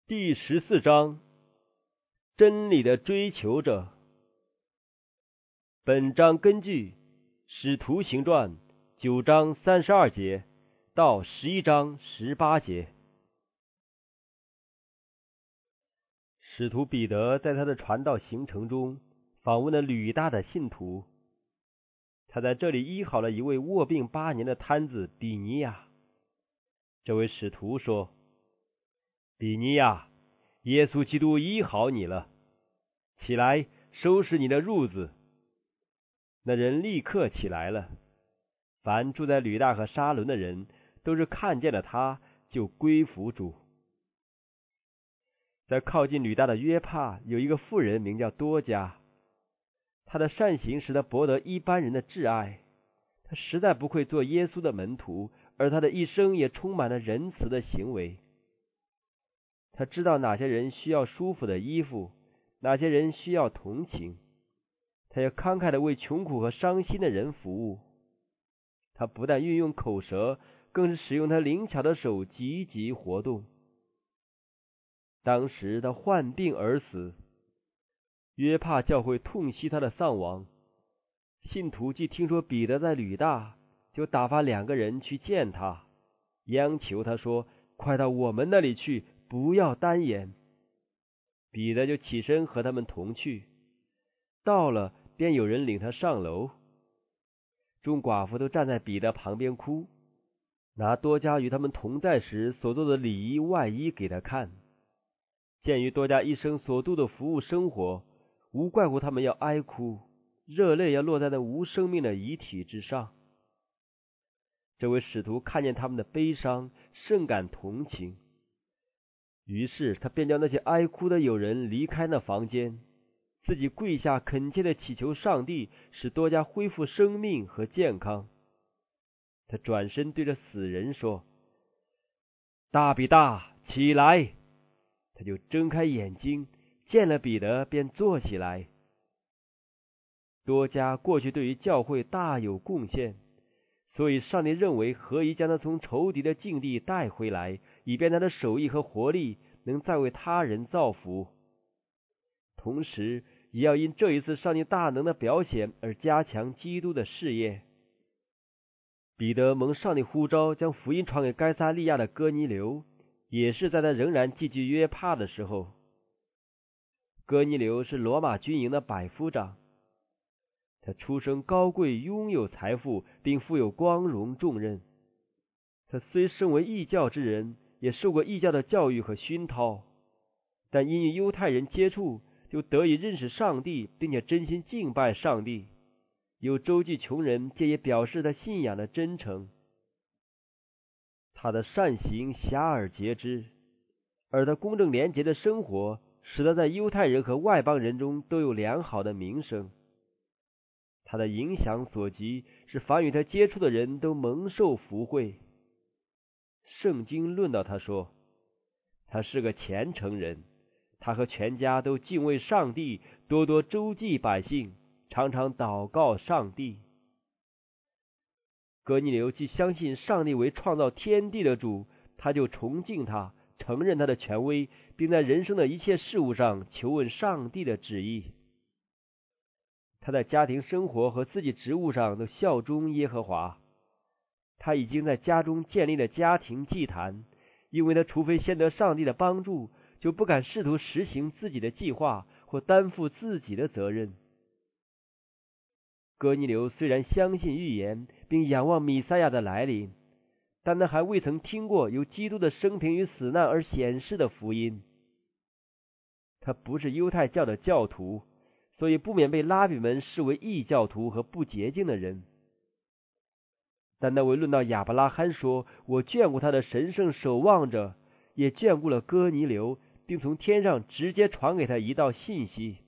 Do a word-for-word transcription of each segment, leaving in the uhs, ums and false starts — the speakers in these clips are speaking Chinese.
第十四章，真理的追求者。本章根据《使徒行传》九章三十二节到十一章十八节。使徒彼得在他的传道行程中访问了吕大的信徒，他在这里医好了一位卧病八年的瘫子比尼亚。这位使徒说：比尼亚，耶稣基督医好你了，起来收拾你的褥子。那人立刻起来了。凡住在吕大和沙伦的人都是看见了他就归服主。在靠近吕大的约帕有一个妇人名叫多加，他的善行使他博得一般人的挚爱，他实在不愧做耶稣的门徒，而他的一生也充满了仁慈的行为。他知道哪些人需要舒服的衣服，哪些人需要同情，他也慷慨地为穷苦和伤心的人服务。他不但运用口舌，更是使用他灵巧的手积极活动。当时他患病而死，约帕教会痛惜他的丧亡。信徒既听说彼得在吕大，就打发两个人去见他，央求他说：快到我们那里去，不要单言。彼得就起身和他们同去，到了便有人领他上楼。众寡妇都站在彼得旁边哭，拿多加与他们同在时所做的礼衣外衣给他看。鉴于多加一生所度的服务生活，无怪乎他们要哀哭，热泪要落在那无生命的遗体之上。这位使徒看见他们的悲伤，甚感同情，于是他便叫那些哀哭的友人离开那房间，自己跪下恳切地祈求上帝，使多加恢复生命和健康。他转身对着死人说：大比大，起来！他就睁开眼睛，见了彼得，便坐起来。多加过去对于教会大有贡献，所以上帝认为何宜将他从仇敌的境地带回来，以便他的手艺和活力能再为他人造福。同时也要因这一次上帝大能的表现而加强基督的事业。彼得蒙上帝呼召将福音传给该撒利亚的哥尼流，也是在他仍然寄居约帕的时候。哥尼流是罗马军营的百夫长，他出身高贵，拥有财富，并负有光荣重任。他虽身为异教之人，也受过异教的教育和熏陶，但因与犹太人接触，就得以认识上帝，并且真心敬拜上帝。有周济穷人，皆也表示他信仰的真诚。他的善行遐迩皆知，而他公正廉洁的生活使他在犹太人和外邦人中都有良好的名声。他的影响所及，使凡与他接触的人都蒙受福惠。圣经论到他说，他是个虔诚人，他和全家都敬畏上帝，多多周济百姓，常常祷告上帝。哥尼流既相信上帝为创造天地的主，他就崇敬他，承认他的权威，并在人生的一切事物上求问上帝的旨意。他在家庭生活和自己职务上都效忠耶和华。他已经在家中建立了家庭祭坛，因为他除非先得上帝的帮助，就不敢试图实行自己的计划或担负自己的责任。哥尼流虽然相信预言，并仰望弥赛亚的来临，但他还未曾听过由基督的生平与死难而显示的福音。他不是犹太教的教徒，所以不免被拉比们视为异教徒和不洁净的人。但那位论到亚伯拉罕说：我眷顾他的神圣守望者，也眷顾了哥尼流，并从天上直接传给他一道信息。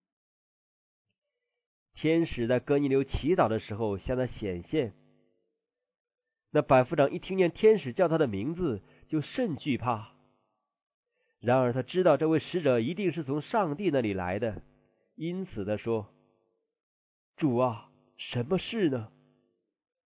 天使在哥尼流祈祷的时候向他显现。那百夫长一听见天使叫他的名字，就甚惧怕。然而他知道这位使者一定是从上帝那里来的，因此他说：主啊，什么事呢？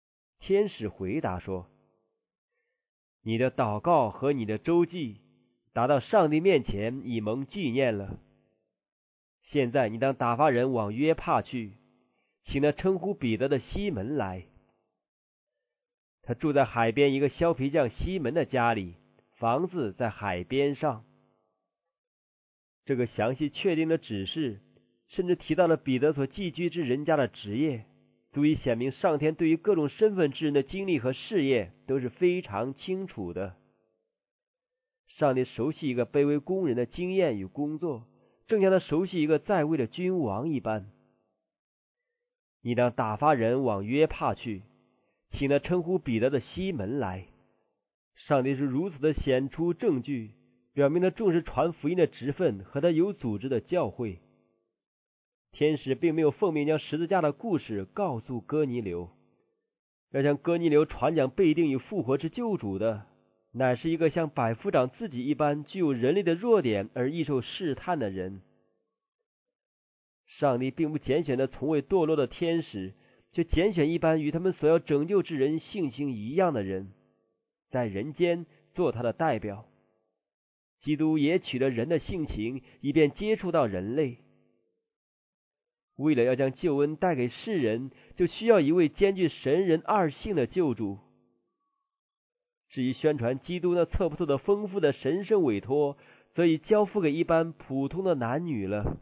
天使回答说：你的祷告和你的周济打到上帝面前以蒙纪念了。现在你当打发人往约帕去，请那称呼彼得的西门来。他住在海边一个削皮匠西门的家里，房子在海边上。这个详细确定的指示，甚至提到了彼得所寄居之人家的职业，足以显明上天对于各种身份之人的经历和事业都是非常清楚的。上帝熟悉一个卑微工人的经验与工作，正像他熟悉一个在位的君王一般。你当打发人往约帕去，请那称呼彼得的西门来。上帝是如此的显出证据，表明他重视传福音的职分和他有组织的教会。天使并没有奉命将十字架的故事告诉哥尼流，要向哥尼流传讲被定与复活之救主的，乃是一个像百夫长自己一般具有人类的弱点而易受试探的人。上帝并不拣选那从未堕落的天使，却拣选一般与他们所要拯救之人性情一样的人，在人间做他的代表。基督也取了人的性情，以便接触到人类。为了要将救恩带给世人，就需要一位兼具神人二性的救主。至于宣传基督那测不透的丰富的神圣委托，则已交付给一般普通的男女了。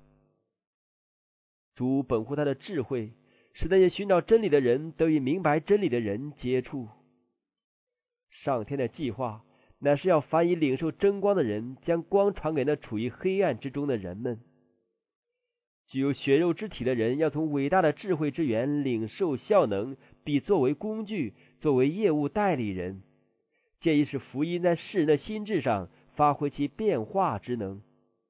主本乎他的智慧，使那些寻找真理的人得以明白真理的人接触。上天的计划乃是要凡以领受真光的人，将光传给那处于黑暗之中的人们。具有血肉之体的人要从伟大的智慧之源领受效能，必作为工具，作为业务代理人，借以使福音在世人的心智上发挥其变化之能。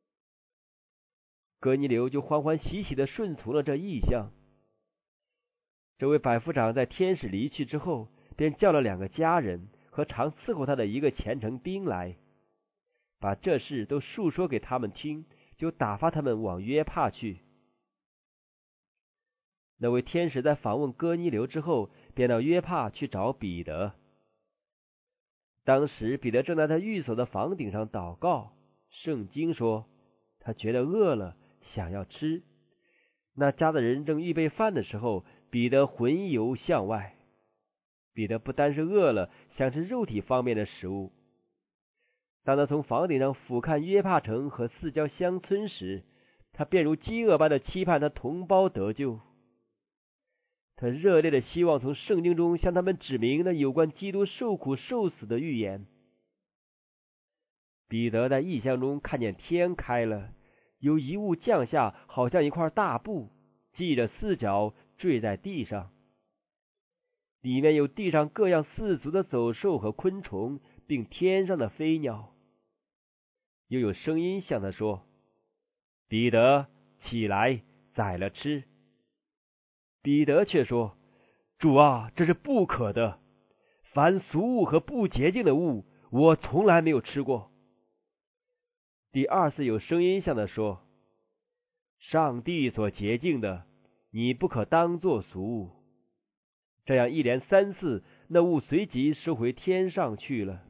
哥尼流就欢欢喜喜地顺从了这意象。这位百夫长在天使离去之后，便叫了两个家人和常伺候他的一个虔诚兵来，把这事都述说给他们听，就打发他们往约帕去。那位天使在访问哥尼流之后，便到约帕去找彼得。当时彼得正在他寓所的房顶上祷告，圣经说他觉得饿了，想要吃。那家的人正预备饭的时候，彼得魂游向外。彼得不单是饿了，想吃肉体方面的食物。当他从房顶上俯瞰约帕城和四郊乡村时，他便如饥饿般的期盼他同胞得救。他热烈的希望从圣经中向他们指明那有关基督受苦受死的预言。彼得在异象中看见天开了，有一物降下，好像一块大布，系着四角，坠在地上。里面有地上各样四足的走兽和昆虫，并天上的飞鸟。又有声音向他说：彼得，起来，宰了吃。彼得却说：主啊，这是不可的，凡俗物和不洁净的物，我从来没有吃过。第二次有声音向他说：上帝所洁净的，你不可当作俗物。这样一连三次，那物随即收回天上去了。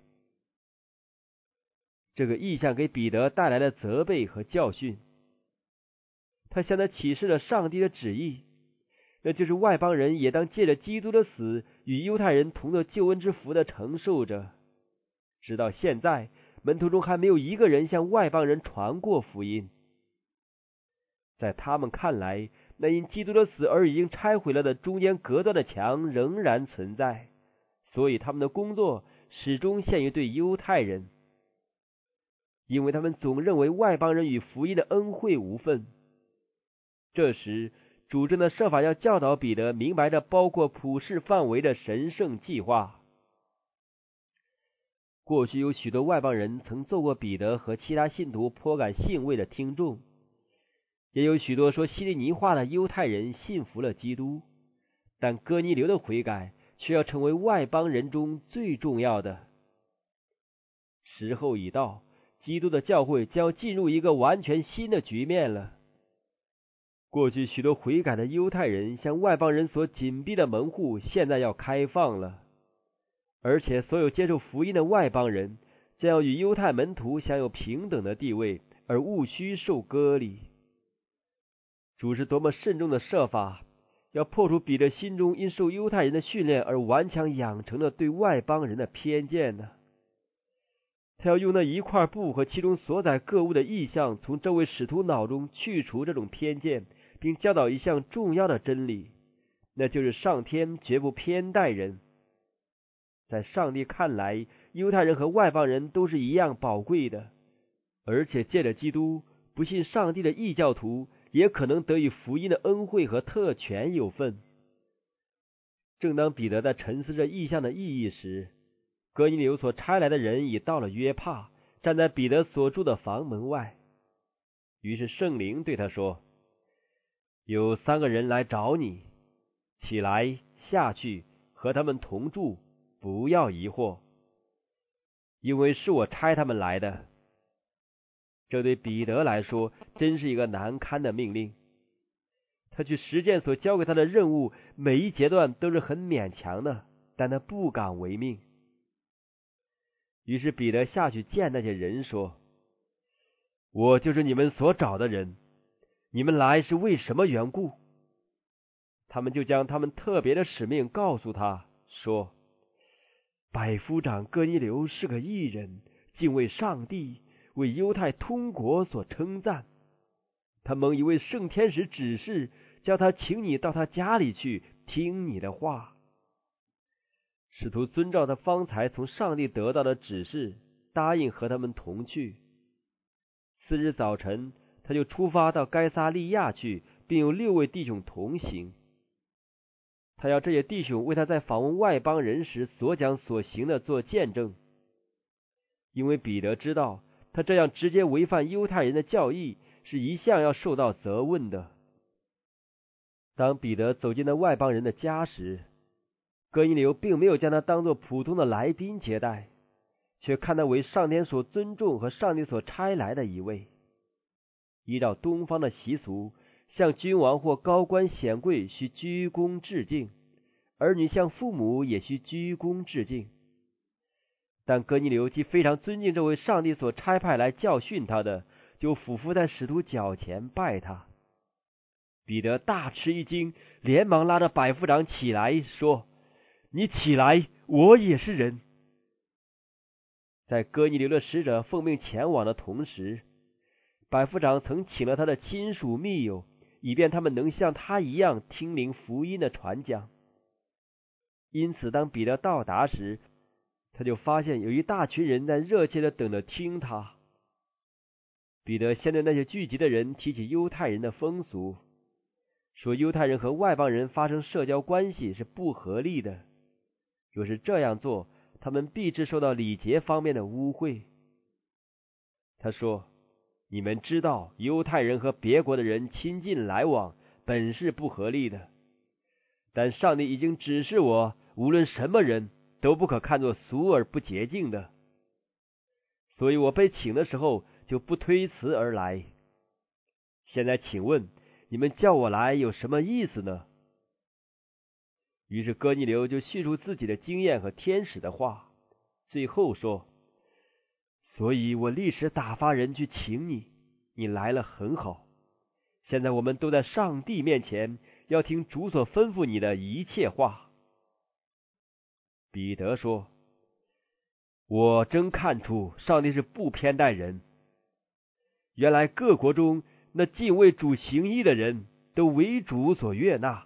这个异象给彼得带来了责备和教训。他向他启示了上帝的旨意，那就是外邦人也当借着基督的死，与犹太人同得救恩之福的承受着。直到现在，门徒中还没有一个人向外邦人传过福音。在他们看来，那因基督的死而已经拆毁了的中间隔断的墙仍然存在，所以他们的工作始终限于对犹太人，因为他们总认为外邦人与福音的恩惠无分。这时主正的设法要教导彼得明白这包括普世范围的神圣计划。过去有许多外邦人曾做过彼得和其他信徒颇感欣慰的听众，也有许多说希利尼话的犹太人信服了基督，但哥尼流的悔改却要成为外邦人中最重要的。时候已到，基督的教会将要进入一个完全新的局面了。过去许多悔改的犹太人向外邦人所紧闭的门户现在要开放了，而且所有接受福音的外邦人， 将要与犹太门徒享有平等的地位，而务须受割礼。主是多么慎重的设法，要破除彼得心中因受犹太人的训练而顽强养成的对外邦人的偏见呢？他要用那一块布和其中所载各物的意象，从这位使徒脑中去除这种偏见，并教导一项重要的真理，那就是上天绝不偏待人。在上帝看来，犹太人和外邦人都是一样宝贵的，而且借着基督，不信上帝的异教徒也可能得以福音的恩惠和特权有份。正当彼得在沉思着异象的意义时，哥尼流所差来的人已到了约帕，站在彼得所住的房门外。于是圣灵对他说：有三个人来找你，起来下去，和他们同住，不要疑惑，因为是我差他们来的。这对彼得来说真是一个难堪的命令。他去实践所交给他的任务，每一阶段都是很勉强的，但他不敢违命。于是彼得下去见那些人说：我就是你们所找的人，你们来是为什么缘故？他们就将他们特别的使命告诉他，说：百夫长哥尼流是个义人，敬畏上帝，为犹太通国所称赞。他蒙一位圣天使指示，叫他请你到他家里去，听你的话。使徒遵照他方才从上帝得到的指示，答应和他们同去。次日早晨，他就出发到该撒利亚去，并有六位弟兄同行。他要这些弟兄为他在访问外邦人时所讲所行的做见证，因为彼得知道他这样直接违反犹太人的教义，是一向要受到责问的。当彼得走进那外邦人的家时，哥尼流并没有将他当作普通的来宾接待，却看他为上天所尊重和上帝所差来的一位。依照东方的习俗，向君王或高官显贵需鞠躬致敬，儿女向父母也需鞠躬致敬。但哥尼流既非常尊敬这位上帝所差派来教训他的，就俯伏在使徒脚前拜他。彼得大吃一惊，连忙拉着百夫长起来说：你起来，我也是人。在哥尼流的使者奉命前往的同时，百夫长曾请了他的亲属密友，以便他们能像他一样听灵福音的传讲。因此当彼得到达时，他就发现有一大群人在热切的等着听他。彼得先对那些聚集的人提起犹太人的风俗，说犹太人和外邦人发生社交关系是不合理的，若是这样做，他们必致受到礼节方面的污秽。他说：你们知道犹太人和别国的人亲近来往本是不合理的，但上帝已经指示我，无论什么人都不可看作俗而不洁净的，所以我被请的时候就不推辞而来。现在请问你们叫我来有什么意思呢？于是哥尼流就叙述自己的经验和天使的话，最后说：所以我立时打发人去请你，你来了很好。现在我们都在上帝面前，要听主所吩咐你的一切话。彼得说：我真看出上帝是不偏待人，原来各国中那敬畏主行义的人都为主所悦纳。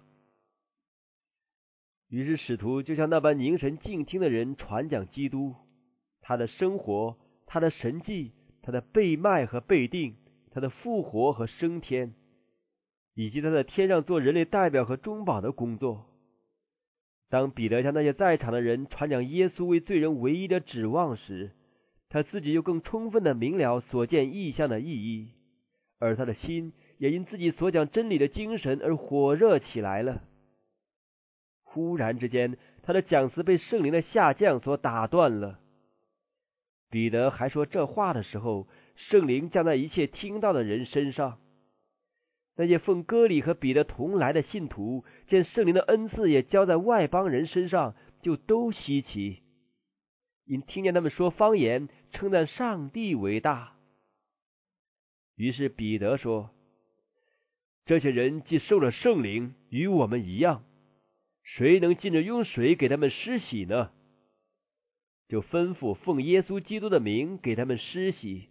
于是使徒就向那般凝神静听的人传讲基督，他的生活，他的神迹，他的被卖和被定，他的复活和升天，以及他在天上做人类代表和中保的工作。当彼得向那些在场的人传讲耶稣为罪人唯一的指望时，他自己就更充分的明了所见异象的意义，而他的心也因自己所讲真理的精神而火热起来了。忽然之间，他的讲词被圣灵的下降所打断了。彼得还说这话的时候，圣灵降在一切听到的人身上。那些奉割礼和彼得同来的信徒，见圣灵的恩赐也交在外邦人身上，就都稀奇。 因听见他们说方言，称赞上帝为大。于是彼得说：这些人既受了圣灵，与我们一样，谁能进着用水给他们施洗呢？就吩咐奉耶稣基督的名给他们施洗。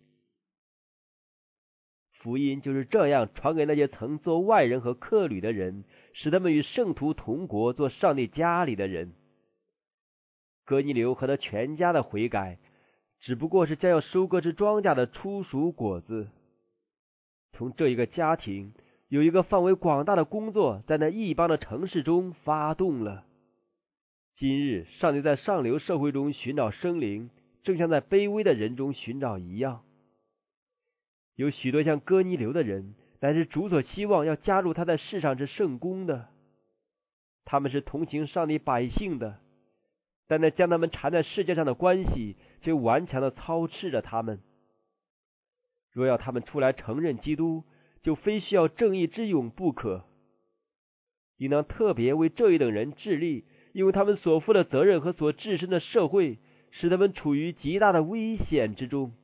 福音就是这样传给那些曾做外人和客旅的人，使他们与圣徒同国，做上帝家里的人。哥尼流和他全家的悔改，只不过是将要收割之庄稼的初熟果子。从这一个家庭，有一个范围广大的工作在那异邦的城市中发动了。今日上帝在上流社会中寻找生灵，正像在卑微的人中寻找一样。有许多像哥尼流的人，乃是主所希望要加入他在世上之圣工的。他们是同情上帝百姓的，但那将他们缠在世界上的关系，却顽强地操持着他们。若要他们出来承认基督，就非需要正义之勇不可。应当特别为这一等人致力，因为他们所负的责任和所置身的社会，使他们处于极大的危险之中。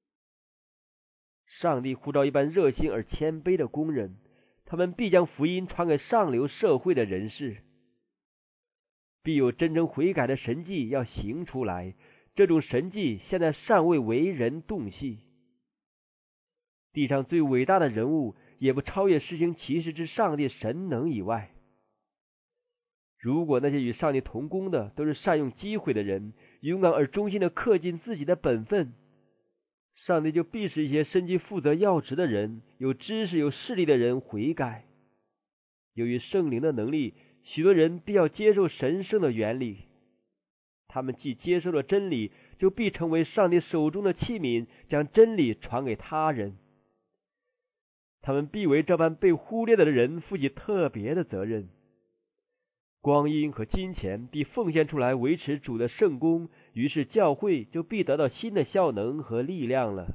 上帝呼召一般热心而谦卑的工人，他们必将福音传给上流社会的人士。必有真正悔改的神迹要行出来，这种神迹现在尚未为人洞悉。地上最伟大的人物，也不超越施行奇事之上帝神能以外。如果那些与上帝同工的都是善用机会的人，勇敢而忠心地恪尽自己的本分，上帝就必使一些身居负责要职的人、有知识有势力的人悔改。由于圣灵的能力，许多人必要接受神圣的原理。他们既接受了真理，就必成为上帝手中的器皿，将真理传给他人。他们必为这般被忽略的人负起特别的责任。光阴和金钱必奉献出来维持主的圣工，于是教会就必得到新的效能和力量了。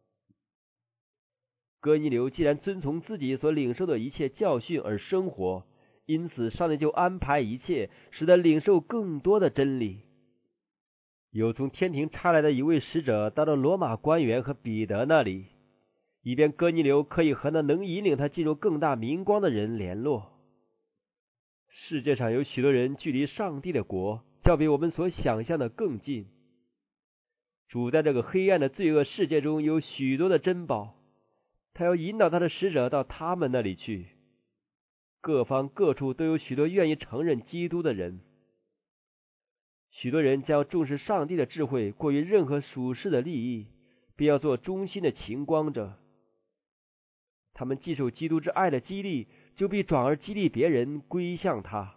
哥尼流既然遵从自己所领受的一切教训而生活，因此上帝就安排一切，使他领受更多的真理。有从天庭差来的一位使者到了罗马官员和彼得那里，以便哥尼流可以和那能引领他进入更大明光的人联络。世界上有许多人距离上帝的国，较比我们所想象的更近。主在这个黑暗的罪恶世界中有许多的珍宝，他要引导他的使者到他们那里去。各方各处都有许多愿意承认基督的人。许多人将要重视上帝的智慧，过于任何属世的利益，并要做忠心的勤光者。他们既受基督之爱的激励，就必转而激励别人归向他。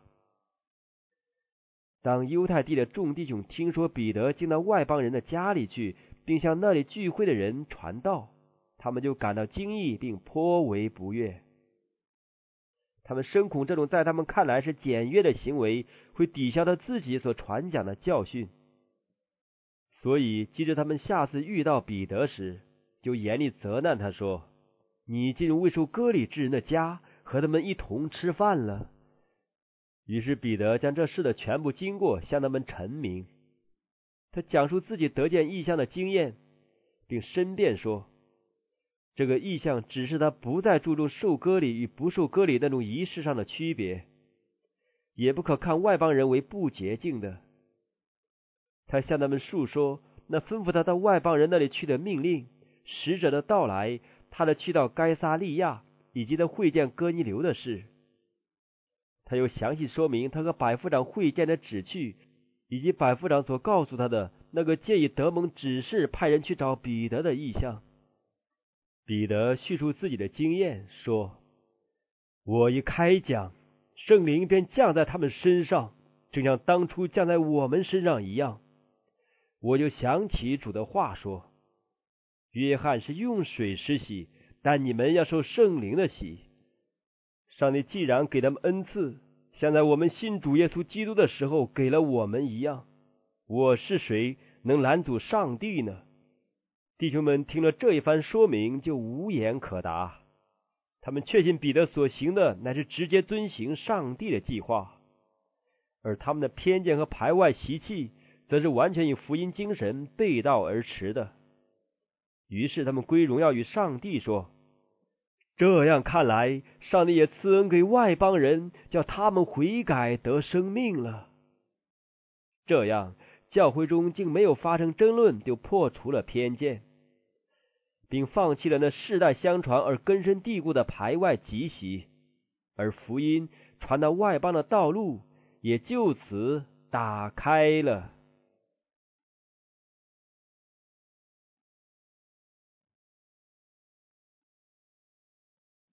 当犹太地的众弟兄听说彼得进到外邦人的家里去，并向那里聚会的人传道，他们就感到惊异，并颇为不悦。他们深恐这种在他们看来是简约的行为会抵消他自己所传讲的教训，所以即使他们下次遇到彼得时，就严厉责难他说：你进入未受割礼之人的家，和他们一同吃饭了。于是彼得将这事的全部经过向他们陈明。他讲述自己得见异象的经验，并申辩说，这个异象只是他不再注重受割礼与不受割礼那种仪式上的区别，也不可看外邦人为不洁净的。他向他们述说那吩咐他到外邦人那里去的命令，使者的到来，他的去到该撒利亚，以及他会见哥尼流的事。他又详细说明他和百夫长会见的旨趣，以及百夫长所告诉他的那个借以德蒙指示派人去找彼得的意象。彼得叙述自己的经验说，我一开讲，圣灵便降在他们身上，正像当初降在我们身上一样。我就想起主的话说，约翰是用水施洗，但你们要受圣灵的洗。上帝既然给他们恩赐，像在我们信主耶稣基督的时候给了我们一样，我是谁能拦阻上帝呢？弟兄们听了这一番说明，就无言可答。他们确信彼得所行的乃是直接遵行上帝的计划，而他们的偏见和排外习气则是完全与福音精神背道而驰的。于是他们归荣耀与上帝说，这样看来，上帝也赐恩给外邦人，叫他们悔改得生命了。这样，教会中竟没有发生争论，就破除了偏见，并放弃了那世代相传而根深蒂固的排外极习，而福音传到外邦的道路也就此打开了。